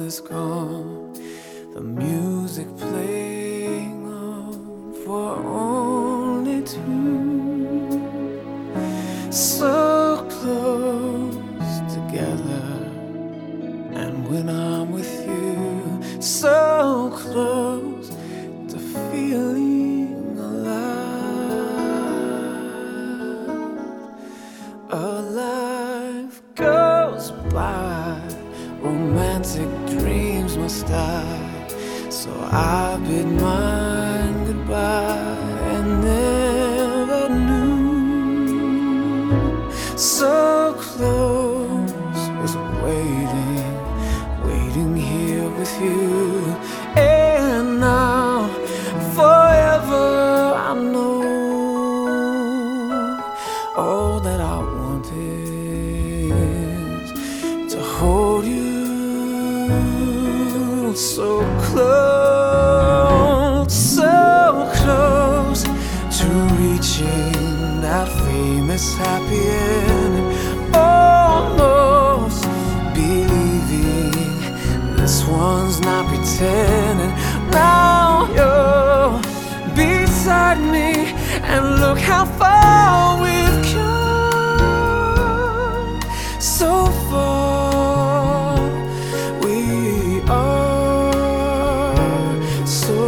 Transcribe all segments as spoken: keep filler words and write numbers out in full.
is gone, the music playing on for only two, so close together. And when I'm with you, so close to feeling alive. A life goes by, romantic dreams must die, so I bid mine goodbye and never knew. So close was waiting, waiting here with you. And now forever I know all that I want is to hold you so close, so close to reaching that famous happy ending. Almost believing this one's not pretending. Now you're beside me, and look how far we've come. So far we are so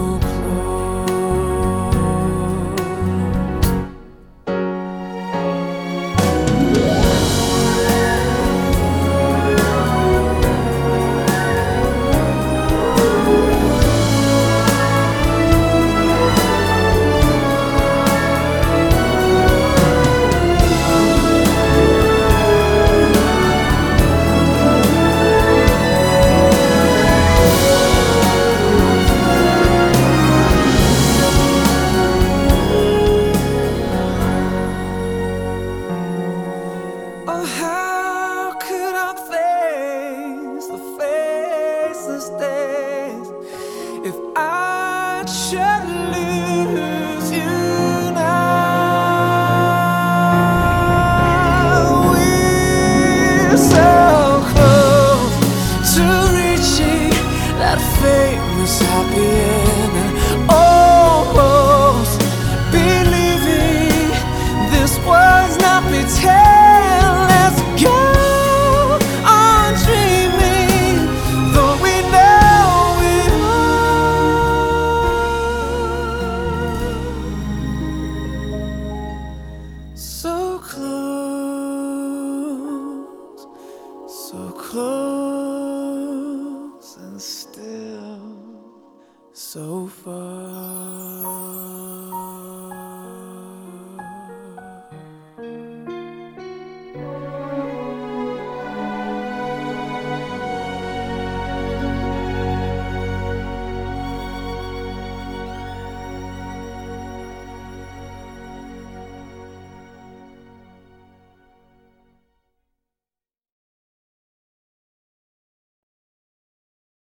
oh, how could I face the faceless days if I should lose you now? We're so close to reaching that famous happy ending. Almost believing this was not pretend. So close, so close, and still so far.